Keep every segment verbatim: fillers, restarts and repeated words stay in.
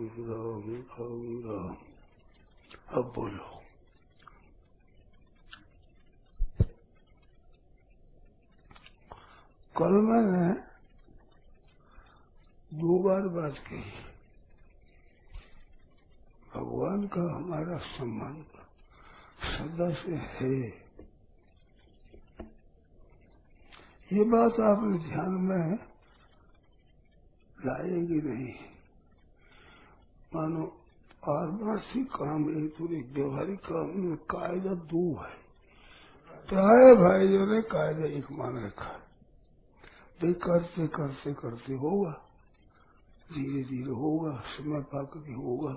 राम राम राम। अब बोलो। कल मैंने दो बार बात कही, भगवान का हमारा संबंध सदा से है। ये बात आपने ध्यान में लाएगी नहीं। मानो पारमार्थिक काम एक पूरी व्यवहारिक काम में कायदा दो है। प्राय भाइयों ने कायदा एक मान रखा, भाई करते करते करते होगा, धीरे धीरे होगा, समय पाकर के होगा।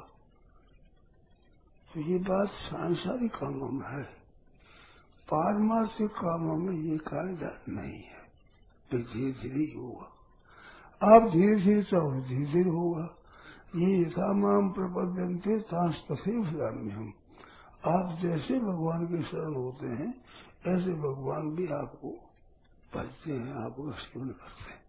तो ये बात सांसारिक कामों में है, पारमार्थिक कामों में ये कायदा नहीं है। तो धीरे धीरे ही होगा। आप धीरे धीरे चाहो धीरे धीरे होगा। ये यथामाम प्रपद्यन्ते तांस तथैव याम्यहम्। आप जैसे भगवान के शरण होते हैं ऐसे भगवान भी आपको भजते हैं, आपको सेवन करते हैं।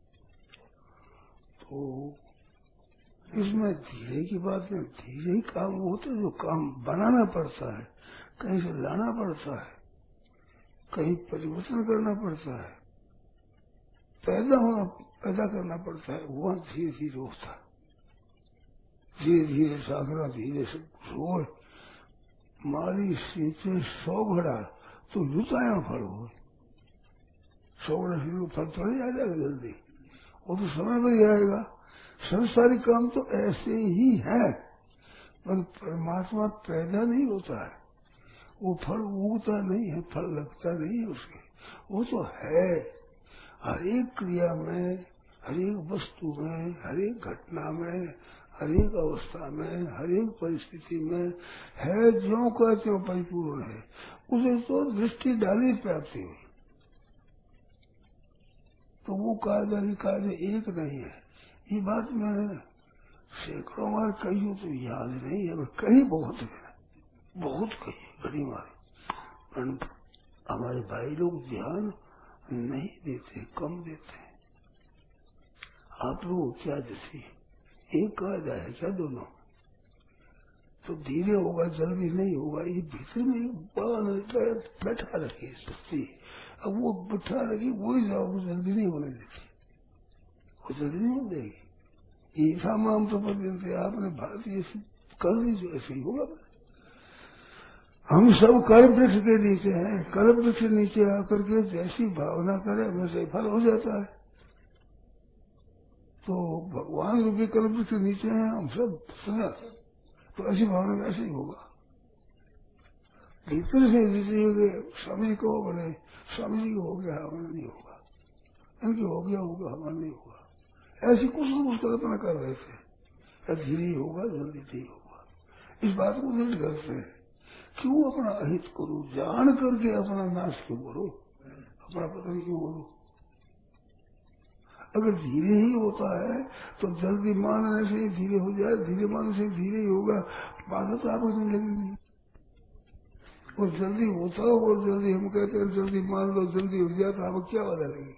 तो इसमें धीरे की बात में धीरे ही काम होते हैं। जो काम बनाना पड़ता है, कहीं से लाना पड़ता है, कहीं परिवर्तन करना पड़ता है, पैदा होना पैदा करना पड़ता है, वह धीरे धीरे होता है। धीरे धीरे सागरा धीरे से रोए मारी सींचे सौ घड़ा तो जुताया फल हो। सौ घड़ा से फल थोड़ी आ जाएगा जल्दी, वो तो समय पर ही आएगा। संसारिक काम तो ऐसे ही है, पर परमात्मा पैदा नहीं होता है, वो फल उगता नहीं है, फल लगता नहीं है उसके, वो तो है। हर एक क्रिया में, हर एक वस्तु में, हर एक घटना में, हर एक अवस्था में, हर एक परिस्थिति में है, ज्यों का त्यों परिपूर्ण है। उसे तो दृष्टि डाली प्राप्ति हुई। तो वो कायदा भी कायदा एक नहीं है। ये बात मैंने सैकड़ों बार कही हो तो याद नहीं है, कही बहुत है, बहुत कही बड़ी मारी। हमारे भाई लोग ध्यान नहीं देते, कम देते हैं। आप लोग क्या जैसे एक कायदा है क्या दोनों? तो धीरे होगा, जल्दी नहीं होगा। ये भीतर में एक बैठा रखी सस्ती, अब वो बैठा रखी वही जाओ, जल्दी नहीं होने देती, वो जल्दी नहीं हो देगी। ये सामान तो पर आपने भारतीय कर दी जो ऐसे ही होगा। हम सब कर्म वृक्ष के नीचे हैं, कर्म वृक्ष के नीचे आकर के जैसी भावना करे वैसे फल हो जाता है। तो भगवान रूपी कर्म वृक्ष के नीचे हैं हम सब सदा, तो ऐसी भावना वैसे ही होगा। भीतर से जैसे स्वामी जी को बोले, स्वामी जी को हो गया हमारा नहीं होगा, इनकी हो गया होगा हमारा नहीं होगा, ऐसी कुछ न कुछ कल्पना कर रहे थे। या धीरे होगा, जल्दी नहीं होगा। इस बात को दृढ़ करते हैं, क्यों अपना अहित करो, जान करके अपना नाश क्यों करो, अपना पतन क्यों करो। अगर धीरे ही होता है तो जल्दी मानने से धीरे हो जाए, धीरे मानने से धीरे ही होगा, बाधा तो आपको नहीं लगेगी। और जल्दी होता हो और जल्दी हम कहते हैं जल्दी मान लो, जल्दी हो जाए, तो आपको क्या बाधा लगेगी?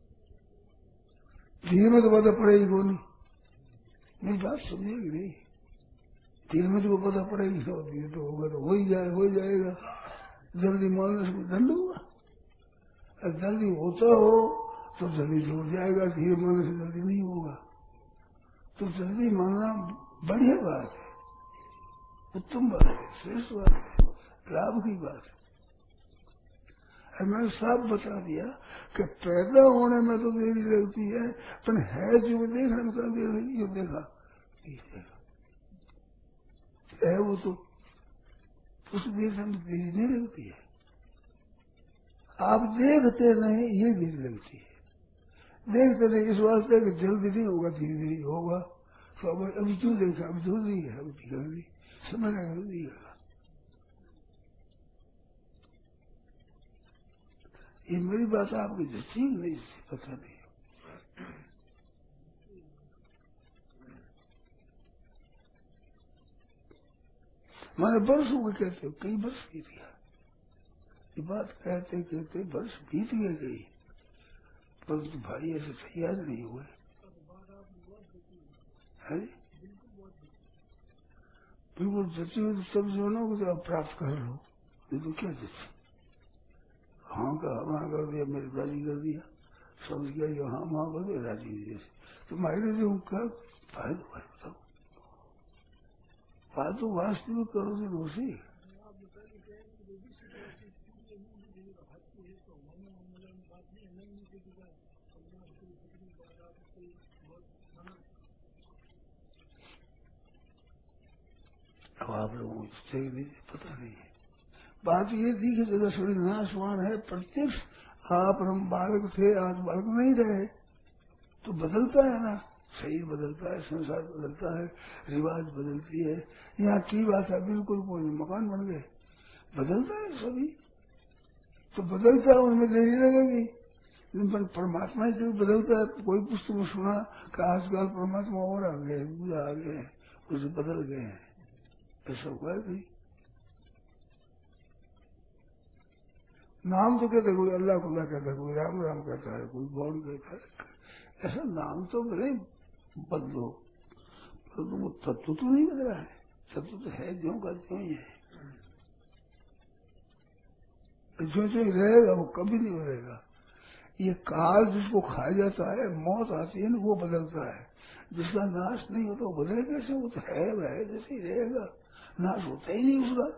धीरे में तो बाधा पड़ेगी को नहीं। मेरी बात समझेगी नहीं, धीरे में तो पता पड़ेगी, तो धीरे तो होगा तो हो ही जाए, हो जाएगा। जल्दी मानने से दंड होगा। और जल्दी होता हो तो जल्दी जुड़ जाएगा, धीरे मानने से जल्दी नहीं होगा। तो जल्दी मानना बढ़िया बात है, उत्तम बात है, श्रेष्ठ बात है, लाभ की बात है। मैंने साफ बता दिया कि पैदा होने में तो देरी लगती है, पर है जो देखा ना देर लगी, जो देखा है वो तो उस देखने में देरी नहीं लगती है। आप देखते नहीं, ये देरी लगती है। देखते नहीं इस वास्ते कि जल्दी नहीं होगा, धीरे धीरे होगा। तो अब अभी क्यों देखा, अभी दूर नहीं है, अभी दिखा नहीं, समय का नहीं है। ये मेरी बात आपकी जैसी नहीं, पता नहीं। मैंने वर्ष हो गए कहते हो, कई वर्ष बीत गया। ये बात कहते कहते वर्ष बीत गए गई, परंतु भाई ऐसे तैयार नहीं हुए है। बिल्कुल जची हुई सब जो ना कुछ आप प्राप्त कर लो, ये तो क्या जची? हाँ का हाँ कर दिया, मेरे राजी कर दिया, समझ गया जो हाँ हाँ कर दिया राजी जैसे, तो मायने जो क्या फायदा भाई बताओ? फायदा वास्तविक करो से रोसी अब आप लोगों को पता नहीं है। बात ये थी कि जगह थोड़ी नाशवान है, प्रत्यक्ष आप हम बालक थे, आज बालक नहीं रहे, तो बदलता है ना, शरीर बदलता है, संसार बदलता है, रिवाज बदलती है। यहाँ की भाषा बिल्कुल कोई मकान बन गए, बदलता है सभी, तो बदलता है, उनमें देरी लगेगी। लेकिन परमात्मा ही कभी बदलता है? कोई पुस्तक में सुना कि आजकल परमात्मा और आ गए, पूजा आ गए, उसे बदल गए हैं, ऐसा हुआ है कहीं? नाम तो कहते कोई अल्लाह खुदा कहता है, कोई राम राम कहता है, कोई गौड़ कहता है, ऐसा नाम तो भले बदलो, तो वो तत्व तो नहीं बदला है, तत्व तो है ज्यों का त्यों ही है, जो जो रहेगा वो कभी नहीं बदलेगा। ये काल जिसको खा जाता है, मौत आती है ना, वो बदलता है, जिसका नाश नहीं होता वो बदले कैसे? वो तो है वह जैसे ही रहेगा, नाश होता ही नहीं उसका।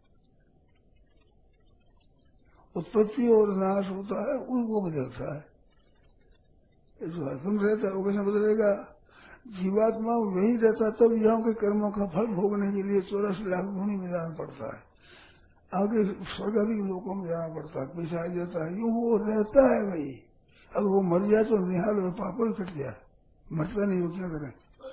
उत्पत्ति और नाश होता है, उनको बदलता है। जो हरदम रहता है वो कैसे बदलेगा? जीवात्मा वही रहता, तब यहाँ के कर्मों का फल भोगने के लिए चौरासी लाख भूमि में जाना पड़ता है, आगे स्वर्गाधिक लोगों में जाना पड़ता है, पैसा आ जाता है, यूँ वो रहता है वही। अगर वो मर जाए तो निहाल में पापा ही कट जाए, मरता नहीं हो, क्या करें?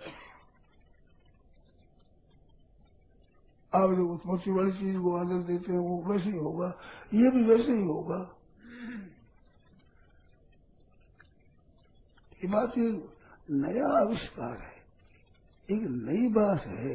आप जो उत्पत्ति वाली चीज को आदर देते हैं वो वैसे ही होगा, ये भी वैसे ही होगा। ये बात ये नया आविष्कार है, एक नई बात है।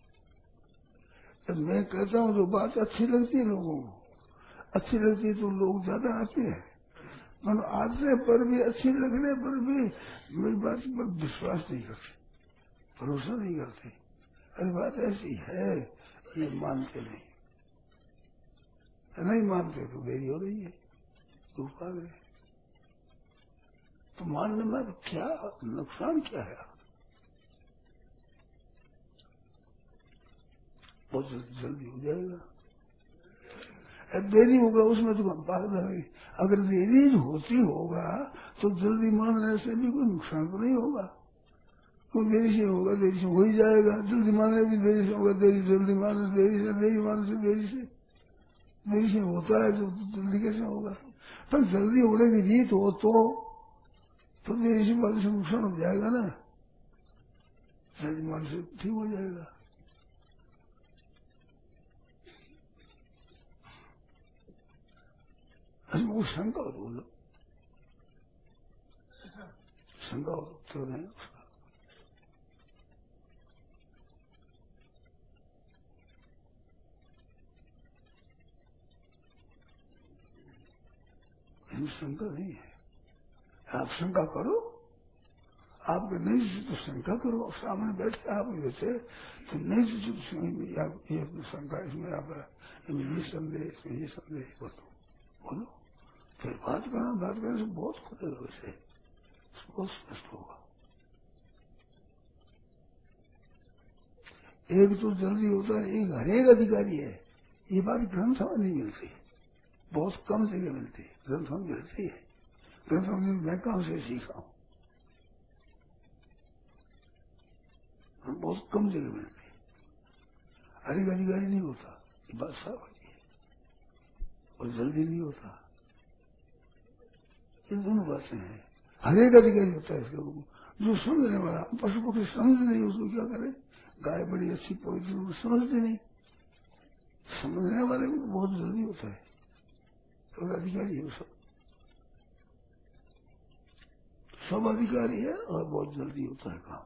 जब मैं कहता हूँ जो बात अच्छी लगती है लोगों को, अच्छी लगती है तो लोग ज्यादा आते हैं, मगर आने पर भी, अच्छी लगने पर भी मेरी बात पर विश्वास नहीं करते, भरोसा नहीं करते। अरे बात ऐसी है, ये मानते नहीं, नहीं मानते तो देरी हो रही है, तो आ गए। तो मानने में तो क्या नुकसान क्या है? बहुत जल्दी हो जाएगा, अब देरी होगा उसमें तो बात है। अगर देरी होती होगा तो जल्दी मानने से भी कोई नुकसान तो नहीं होगा, कोई देरी से होगा, देरी से हो ही जाएगा, जल्दी मानने भी देरी से होगा, देरी जल्दी मानने से देरी से, देरी मानने से देरी से, देरी से होता है तो जल्दी कैसे होगा? पर जल्दी होने की रीत हो तो तो देरी से मानने से नुकसान हो जाएगा ना, जल्दी मानने से ठीक हो जाएगा। वो शंका हो, बोलो शंका हो तो नहीं उसका। शंका नहीं है, आप शंका करो, आपके नहीं से तो शंका करो, सामने बैठे आप जैसे तो नहीं से आप ये शंका, इसमें आप ये संदेह, इसमें ये संदेह, बोलो बोलो, फिर बात करना, बात करने से बहुत खुलेगा, वैसे बहुत स्पष्ट होगा। एक तो जल्दी होता है, एक हरेक अधिकारी है, ये बात ग्रंथों में नहीं मिलती, बहुत कम जगह मिलती है, ग्रंथों में मिलती है, ग्रंथों में मैं कहाँ से सीखा हूँ, बहुत कम जगह मिलती है, हरेक अधिकारी नहीं होता, ये बात साफ है, और जल्दी नहीं होता, ये दोनों बातें हैं। हरेक अधिकारी होता है इसका, जो समझने वाला, पशु पक्षी समझ नहीं उसको क्या करे, गाय बड़ी अच्छी पवित्र समझते नहीं, समझने वाले को बहुत जल्दी होता है, तो अधिकारी है सब, सब अधिकारी है और बहुत जल्दी होता है काम।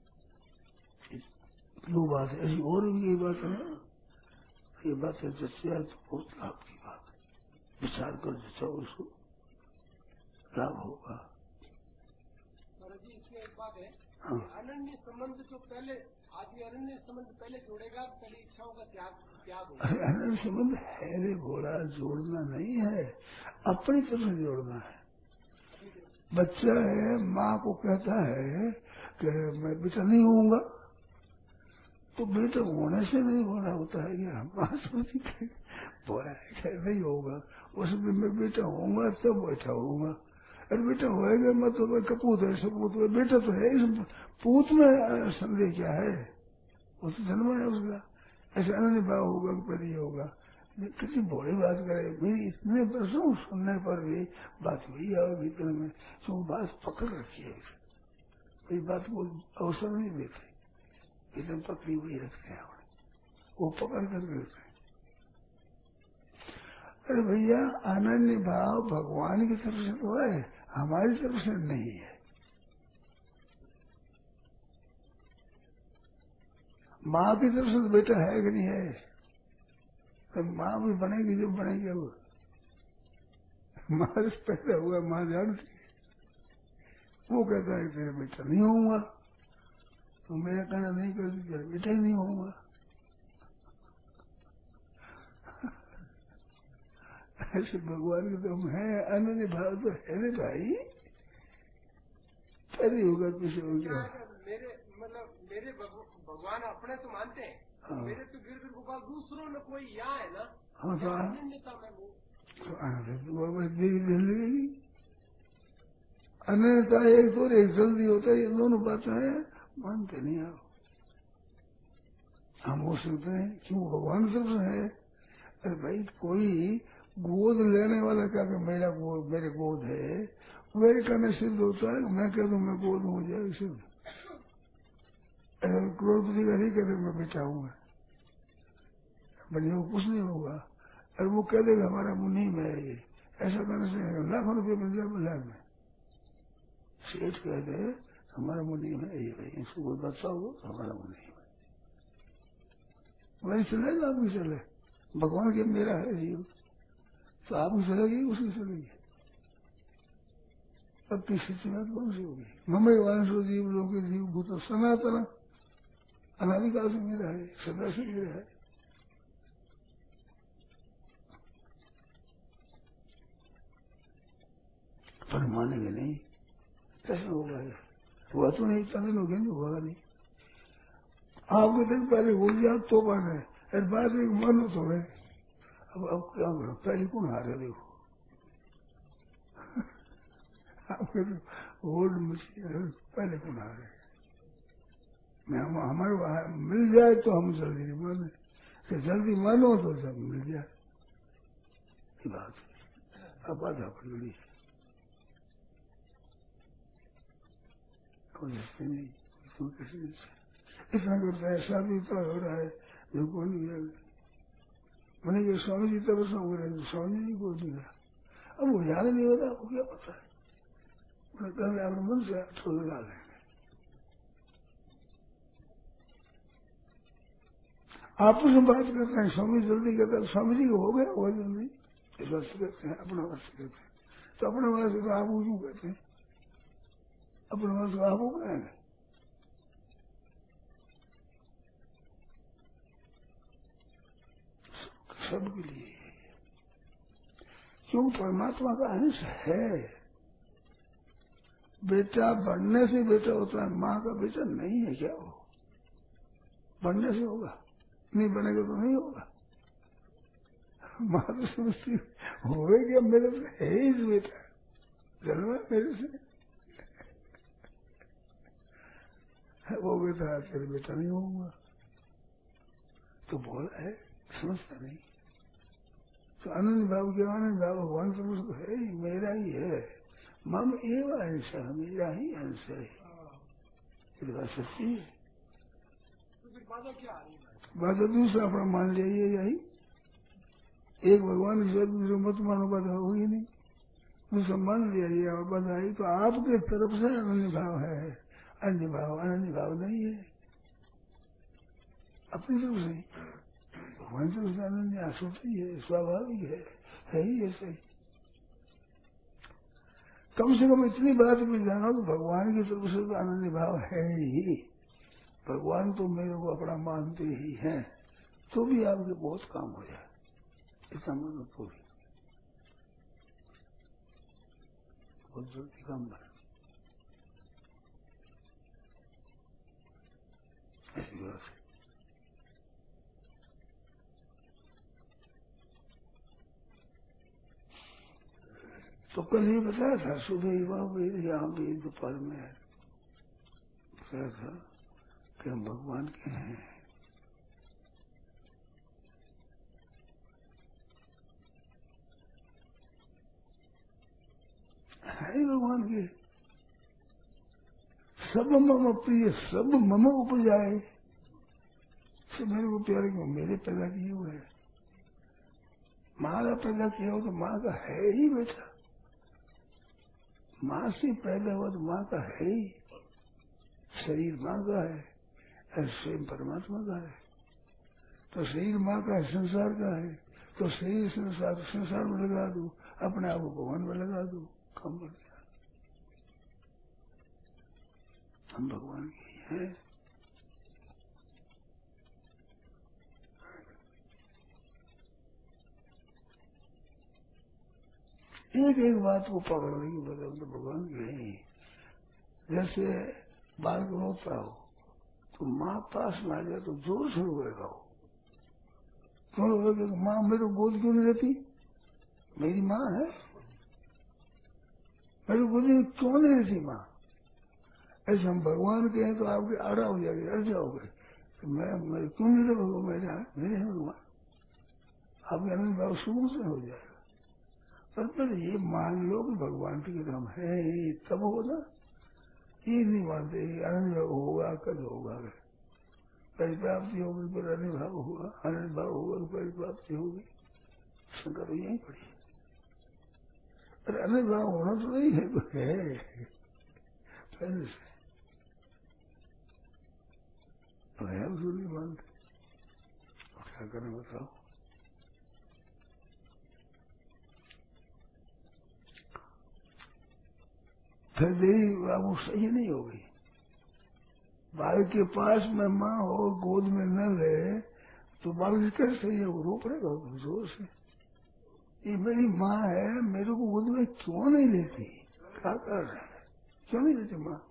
दो बात है ऐसी, और भी यही बात है, ये बात है जैसे तो बहुत लाभ की बात है, विचार कर जैसा उसको लाभ होगा। जी इसमें एक बात है, अनन्य संबंध जो पहले आदि अनन्य संबंध पहले जोड़ेगा, पहले इच्छाओं का त्याग त्याग होगा। अरे अनन्य संबंध है रे घोड़ा, जोड़ना नहीं है, अपनी तरफ से जोड़ना है। बच्चा है, माँ को कहता है कि मैं बेटा नहीं होऊंगा, तो बेटा होने से नहीं होना होता है क्या? माँ सोचती बोला नहीं होगा, उस दिन मैं बेटा होऊंगा तब बैठा होऊंगा। अरे बेटा होएगा मत तो मैं कपूत है सपूत है, बेटा तो है इस पूत में संदेह क्या है, वो तो जन्म है उसका। ऐसा अनन्य भाव होगा कि पहले होगा। कितनी बड़ी बात करे, मेरी इतने वर्षों सुनने पर भी बात वही है भीतर में, तो बात पकड़ रखी है, कोई बात को अवसर नहीं देते, इतने पकड़ी हुई रखते हैं, वो पकड़ कर रखते हैं। अरे भैया अनन्य भाव भगवान की तरफ से तो है, हमारी तरफ से नहीं है। माँ की तरफ से तो बेटा है कि नहीं है, तो माँ भी बनेगी जब बनेगी, वो माँ से पैदा हुआ, माँ जानती है। वो कहता है तेरा बेटा नहीं होऊंगा, तो मेरा कहना नहीं करती तेरा बेटा ही नहीं होऊंगा। ऐसे भगवान के तुम है, अनन्य भाव तो है रे भाई, पहले होगा पीछे हो गया। मेरे मतलब मेरे भगवान अपने तो मानते हैं, हाँ। मेरे तो गिर गिर गोपाल दूसरों में कोई यहाँ है ना, हाँ तो अनन्यता में वो तो जिंदगी अनन्यता एक तो एक जल्दी होता है, ये दोनों बातें हैं, मानते नहीं आप। हम हो सकते हैं क्यों भगवान सब है। अरे भाई कोई गोद लेने वाला क्या कि मेरा गोद मेरे गोद है, मेरे कहने सिद्ध होता है, मैं कह दूं मैं गोद हो जाए सिद्ध। करोड़पति का नहीं कहते मैं बेटा हूँ, बनिए कुछ नहीं होगा। और वो कह देगा हमारा मुन्नी में है ये, ऐसा करने से लाखों रुपये मिल जाए बाजार में। सेठ कह दे हमारा मुन्नी में ये भाई, इसको कोई बताओ तो हमारा मुन्नी में वही चलेगा, आपकी चले। भगवान के मेरा है जीव, तो आपकी चलेगी उसकी चलेगी। अब की स्थिति में कौन सी होगी? मम्मी वांशो जीव लोग जीव भूत सनातन, अनादिकाल से मेरा है, सदा से मेरा है। पर मानेंगे नहीं, कैसे होगा? हुआ तो नहीं, तंग हो गया नहीं, हुआ नहीं। आपके तक पहले हो गया तो माने, अरे बात एक मानो तो है। अब अब क्या करो, पहले कौन हारे? देखो आपके तो होल्ड मशीन पहले कौन हारे? मैं हम, हमारे वहां मिल जाए तो हम जल्दी नहीं माने, तो जल्दी मानो तो सब मिल जाए, ये बात है। अब आधा पड़ गई जैसे नहीं, तो कैसे इतना करता है, ऐसा भी इतना हो रहा है जो कौन नहीं मैंने कि स्वामी जी तरफ से हो रहे हैं, स्वामी जी को नहीं रहा। अब वो याद नहीं होता, आपको क्या पता है? कल अपने मन से ठोक लगा लेंगे। आपस में बात करते हैं, स्वामी जल्दी कहता है, स्वामी जी को हो गया हो जल्दी, इस वर्ष कहते हैं, अपना वर्ष कहते हैं। तो अपने वर्ष तो आप क्यों कहते हैं? अपने वर्ष को आप हो गए सबके लिए, क्यों परमात्मा का अंश है। बेटा बढ़ने से बेटा होता है, माँ का बेटा नहीं है क्या? वो बढ़ने से होगा, नहीं बनेगा तो नहीं होगा। माँ तो समझती होगा मेरे से है ही बेटा, जन्म मेरे से, वो बेटा तेरे बेटा नहीं होगा तो बोला है, समझता नहीं। तो अनंत भाव के आनंद भाव भगवान समझ तो है ही, मेरा ही है, मम एवं अंश, मेरा ही अंश है। ये बात सच्ची है। बात दूसरा अपना मान लिया, यही एक भगवान की दूसरे मत मानो, बाधा होगी नहीं। दूसरा मान लिया, ये बाधा आई तो आपके तरफ से अनन्य भाव है, अन्य भाव अनन्य भाव नहीं है, अपनी तरफ से भगवान से उसे अनन्य सोच ही है, स्वाभाविक है, है ही ऐसे ही। कम से कम इतनी बात भी जानो तो भगवान की तरफ से तो अनन्य भाव है ही। भगवान तो मेरे को अपना मानते ही हैं, तो भी आपके बहुत काम हो जाए, इतना मानो तो भी बहुत जल्दी काम बने। ऐसी बात है। तो कल ही बताया था, सुबह ही वहां यहाँ भी दोपहर में बताया था कि हम भगवान के हैं। है भगवान के, सब मम प्रिय, सब मम उपजाए, सब मेरे को प्यारे को मेरे पैदा किए हुए है। माँ का पैदा किया हो तो माँ का है ही बेटा, माँ से पैदा हुआ तो माँ का है ही, शरीर माँ का है और स्वयं परमात्मा का है। तो शरीर माँ का है, संसार का है, तो शरीर संसार संसार में लगा दो, अपने आप को भगवान में लगा दो, काम कर दिया। हम भगवान के ही हैं। एक एक बात को पकड़ने की बदल तो भगवान के ही। जैसे बालक रोता हो तो माँ पास में आ जाए तो जोर से रोएगा हो, क्यों रोएगा? माँ मेरे गोद क्यों नहीं रहती? मेरी माँ है, मेरी गोद में क्यों नहीं रहती माँ? ऐसे हम भगवान के हैं तो आपके आड़ा हो जाएगी, अड़ जाओगे तो मैं, मैं क्यों नहीं रहोगे? मेरे मेरे हैं भगवान, आपके आनंद भाव शुरू से हो जाएगा। पर पहले ये मान लो कि भगवान की हम है ही, तब होगा। ये नहीं मानते आनंद भाव होगा, कल होगा, परिप्राप्ति होगी, फिर अन्य भाव होगा, आनंद भाव होगा तो परिप्राप्ति होगी। शंका तो यही पड़ी। अरे अन्य भाव होना तो नहीं है, तो है पहले से, तो है उसको नहीं मानते। क्या करें बताओ? फिर देरी बाबू सही नहीं होगी। बालक के पास में माँ हो, गोद में न रहे तो बालक कैसे सही है? वो रो पड़ेगा जोर से, ये मेरी माँ है, मेरे को गोद में क्यों नहीं लेती? क्या कर रहे हैं, क्यों नहीं लेती माँ?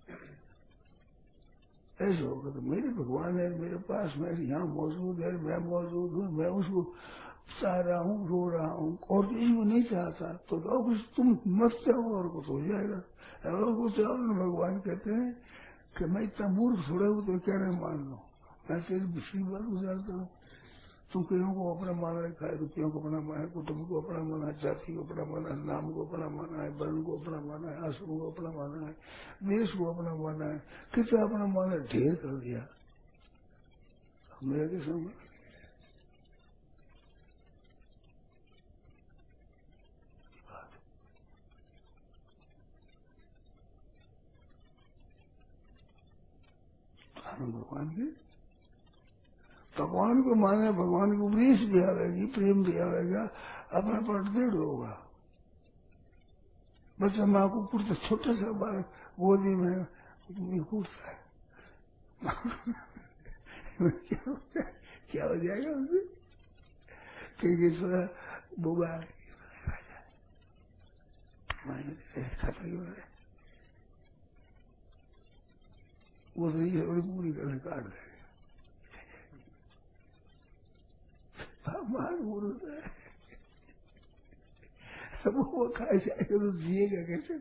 ऐसे होगा तो मेरे भगवान है, मेरे पास में यहाँ मौजूद है, मैं मौजूद हूँ, मैं उसको चाह रहा हूँ, रो रहा हूँ, और किसी को नहीं चाहता तो और कुछ तुम मत चाहो और कुछ हो जाएगा। और कुछ चाहो ना, भगवान कहते हैं कि मैं इतना मूर्ख थोड़ा हूँ तो क्या नहीं मान लो, मैं तेरी दूसरी बात गुजारता हूँ। तुम कईयों को अपना माना रखा है, रुपयों को अपना माना है, कुटुंब को अपना माना है, जाति को अपना माना है, नाम को अपना माना है, वर्ण को अपना माना है, आश्रम को अपना माना है, देश को अपना माना है, कितना अपना माना ढेर कर दिया। मेरा क्या समझ? भगवान के, भगवान को माने, भगवान को उपदेश भी आवेगी, प्रेम भी आवेगा, अपना पर दृढ़ होगा। बच्चा माँ को कुटता, छोटा सा बालक गोदी में कूदता है क्या हो जाएगा उसे? कहीं थोड़ा बोगा खाता क्यों है, वो तो ये बड़ी पूरी करने काट देगा। भगवान गुरु वो वो खा जाएगा तो जिएगा कैसे?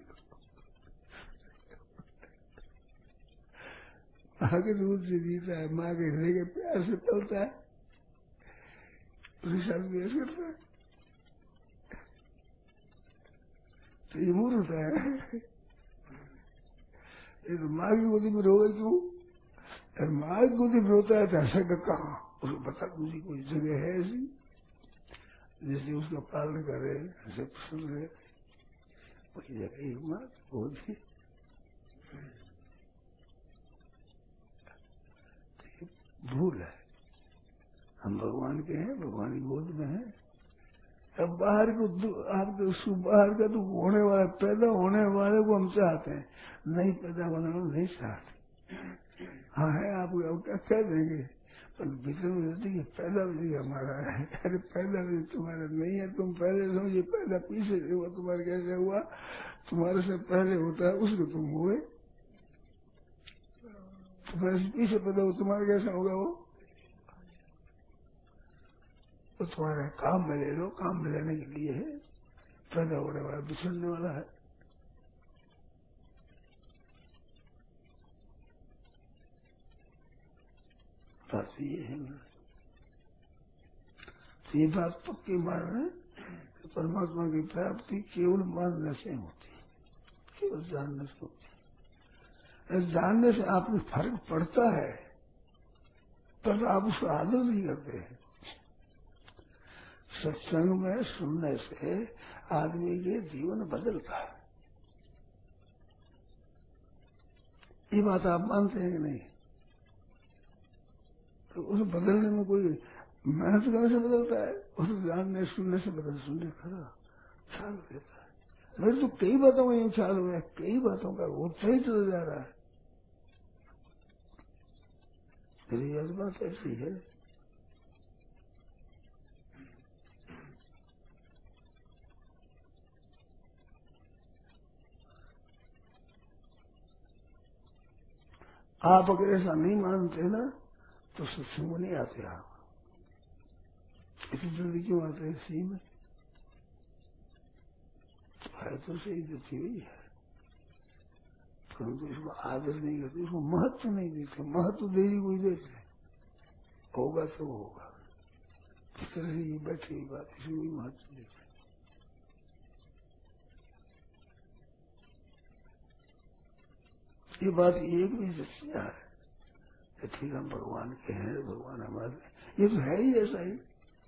माँ के दूध से जीता है, माँ के हृदय के प्यार से पलता है, उसके साथ बेस करता है, तो ये मूर्ख है। ये तो माँ की गोदी में रोगा क्यों? अरे माँ की गोदी में रोता है तो हंसेगा कहाँ? उसको पता दूसरी कोई जगह है ऐसी जिससे उसका पालन करे, ऐसे पसंद है, वही जगह ही माँ की गोदी। भूल है, हम भगवान के हैं, भगवान की गोद में हैं, अब बाहर को आपके उसको बाहर का तो होने वाला पैदा होने वाले को हम चाहते हैं, नहीं पैदा होने वाले नहीं चाहते। हाँ है आप क्या कह देंगे, पर भीतर में रहती है पैदा भी हमारा है। अरे पैदा भी तुम्हारा नहीं है, तुम पहले समझे पैदा पीछे से हुआ, तुम्हारा कैसे हुआ, तुम्हारे से पहले होता है उसको तुम हुए, तुम्हारे पीछे पैदा हो तुम्हारा कैसा होगा वो, तो तुम्हारे काम में ले लो, काम में लेने के लिए है, पैदा होने वाला बिछड़ने वाला है। बस ये है, तो ये बात पक्की मान रहे कि परमात्मा की प्राप्ति केवल मानने से होती है, केवल जानने से होती है। जानने से आपको फर्क पड़ता है, पर आप उसको आदर नहीं करते हैं। सत्संग में सुनने से आदमी के जीवन बदलता है, ये बात आप मानते हैं कि नहीं? तो उसे बदलने में कोई मेहनत करने से बदलता है, उसे जानने सुनने से बदल, सुनने खड़ा ख्याल देता है। मेरे तो कई बातों में ख्याल हुआ है, कई बातों का होता ही चला जा रहा है। मेरी यह बात ऐसी है, आप अगर ऐसा नहीं मानते ना तो सत्संग में नहीं आते आप। इतनी जल्दी क्यों आते हैं सी में? तो है तो सही देती हुई है, परंतु इसको आदर नहीं करते, इसको महत्व नहीं देते। महत्व देरी कोई देते, होगा तो होगा, किस तरह से ये बैठी हुई बात, इसको भी महत्व देते। ये बात एक भी सच्चा है, ठीक हम भगवान के हैं, भगवान हमारे, ये तो है ही ऐसा ही।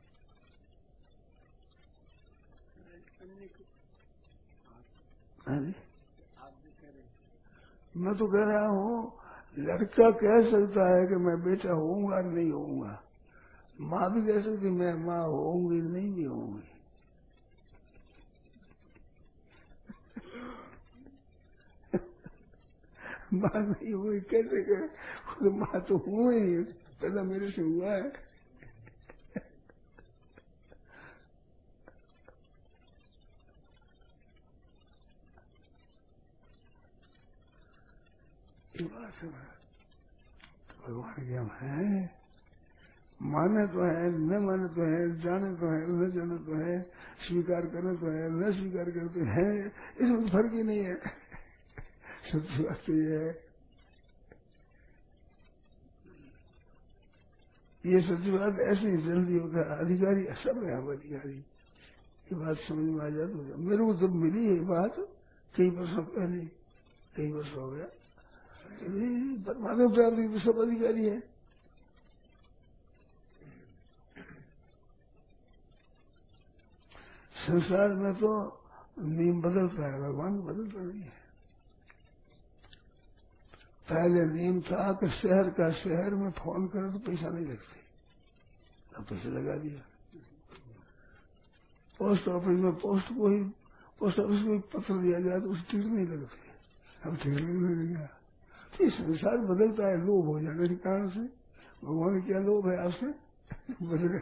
मैं तो कह रहा हूँ, लड़का कह सकता है कि मैं बेटा होऊंगा नहीं होऊंगा, माँ भी कह सकती मैं माँ होऊंगी नहीं भी होऊंगी। माँ नहीं हुई कैसे कहे, खुद माँ तो हूँ ही, पैदा मेरे से हुआ है। ये बात है, तो भगवान के हम हैं, माने तो है, न माने तो है, जाने तो है, न जाने तो है, स्वीकार करने तो है, न स्वीकार करते तो है, इसमें फर्क ही नहीं है। सच्ची बात तो ये है, ये सच्ची बात ऐसे ही जल्दी होता है। अधिकारी सब है हम अधिकारी, ये बात समझ में आ जाए तो। मेरे को जब मिली ये बात कई वर्षों पहले, कई वर्ष हो गया, परमात्मा प्राप्ति तो सब अधिकारी है। संसार में तो नियम बदलता है, भगवान बदलता नहीं है। पहले नियम था कि शहर का शहर में फोन करे तो पैसा नहीं लगते, अब पैसे लगा दिया। पोस्ट ऑफिस में पोस्ट को ही पोस्ट ऑफिस को पत्र दिया जाए तो उसे टिकट नहीं लगते, अब टिकट लगने लगा। तो संसार बदलता है लोभ हो जाने के कारण से। भगवान क्या लोभ है आपसे बदल,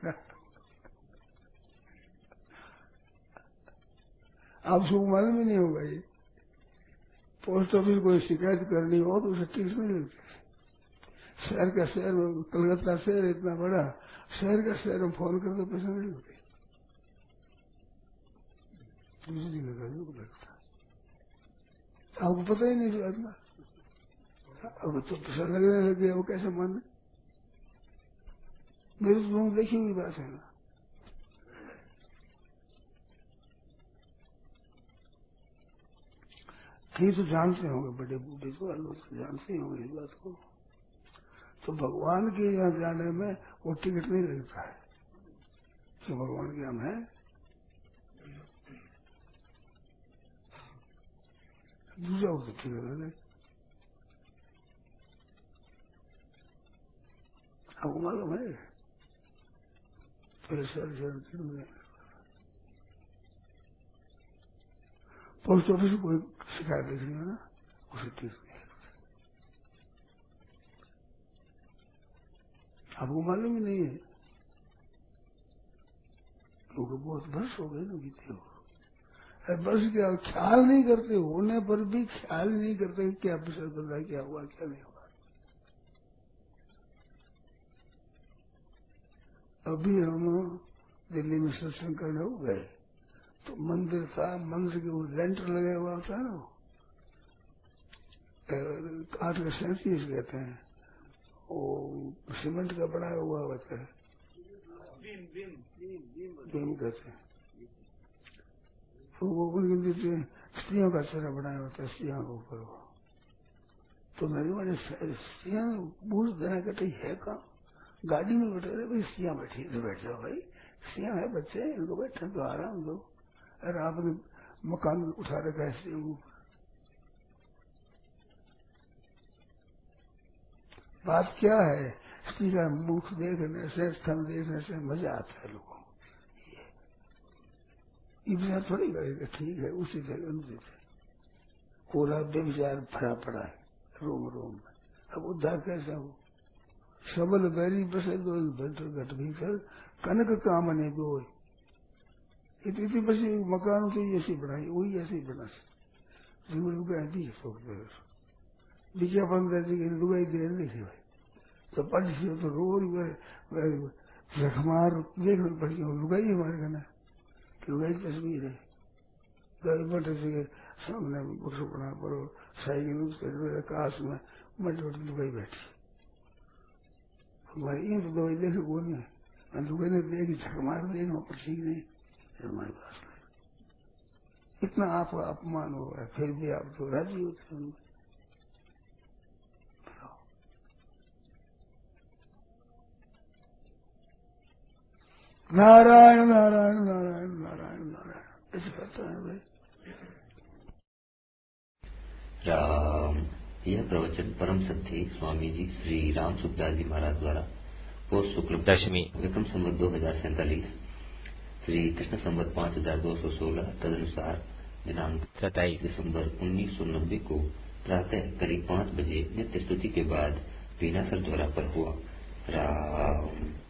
आपको मालूम ही नहीं होगा। ये पोस्ट ऑफिस कोई शिकायत करनी हो तो उसे टिकट नहीं लगती। शहर का शहर में, कलकत्ता शहर इतना बड़ा, शहर का शहर में फोन कर तो पैसा नहीं लगते, दूसरी दिन लगा जो लगता, आपको पता ही नहीं इस बात का। अब तो पैसा लगने लग गया, वो कैसे माने? मेरी तो तुम देखी हुई बात है ना। कहीं तो जानते होंगे, बड़े बूढ़े तो लोग जानते ही होंगे इस बात को। तो भगवान के यहाँ जाने में वो टिकट नहीं लगता है कि भगवान के हम है। दूसरा हो तो टिकट लगे, आपको मालूम है पहले शहर शहर पोस्ट ऑफिस को कोई शिकायत लिख रही है ना, उसे तीर्थ नहीं करते। आपको मालूम ही नहीं है, क्योंकि बहुत वर्ष हो गए ना बीते हो। वर्ष क्या ख्याल नहीं करते, होने पर भी ख्याल नहीं करते क्या विषय बन रहा है, क्या हुआ क्या नहीं हुआ। अभी हम दिल्ली में सत्संग करने हो गए तो मंदिर था, मंदिर के ऊपर लेंटर लगे हुआ होता है ना, काठ का सैंतीस कहते हैं, वो सीमेंट का बनाया हुआ होता है, बीम कहते हैं। तो वो उनके नीचे स्त्रियों का चेहरा बनाया होता है, स्त्रियों के ऊपर वो। तो मेरे मैंने स्त्रियां बूझ देना कहते है काम, गाड़ी में बैठे रहे भाई, स्त्रियां बैठी तो बैठ जाओ भाई, स्त्रियां है बच्चे इनको बैठे तो आराम दो। अरे आपने मकान उठा रखा है स्त्रियों को। बात क्या है, स्त्री का मुख देखने से, स्तन देखने से मजा आता है लोगों को। ये विचार थोड़ी करेगा, ठीक है उचित है अनुचित है, कोला बेविचार भरा पड़ा है रोम रोम में। अब उद्धार कैसा हो, सबल बैरी बसे दो भंटर घट भीतर कनक कामने दो। इतनी बसी मकान तो ऐसी बनाई, वही ऐसे ही बना सकते जीवन लुगाई दी विज्ञापन करती लुगाई दे देखी भाई, तो पढ़ सी तो रोज रखमार देखने पड़ी लुगाई हमारे कहना लुगाई तस्वीर है, गाय बटे से सामने पुरुष बना पड़ो, साइकिल काश में मट मट लुगाई बैठी। हमारे ये तो दवाई देखे वो नहीं है, लुगाई ने देखी झक मार देखना पर ठीक नहीं हमारे पास नहीं। इतना आपका अपमान हो रहा है फिर भी आप तो राजी होते हैं। नारायण नारायण नारायण नारायण नारायण ऐसे करता है भाई। राम। यह प्रवचन परम सत्य स्वामी जी श्री राम सुखदास जी महाराज द्वारा पौष शुक्ल दशमी विक्रम संवत दो हजार सैंतालीस श्री कृष्ण संवत पांच हजार दो सौ सोलह तदनुसार दिनांक सताईस दिसम्बर उन्नीस सौ नब्बे को प्रातः करीब पांच बजे नित्य स्तुति के बाद वीणासर द्वारा पर हुआ। राम।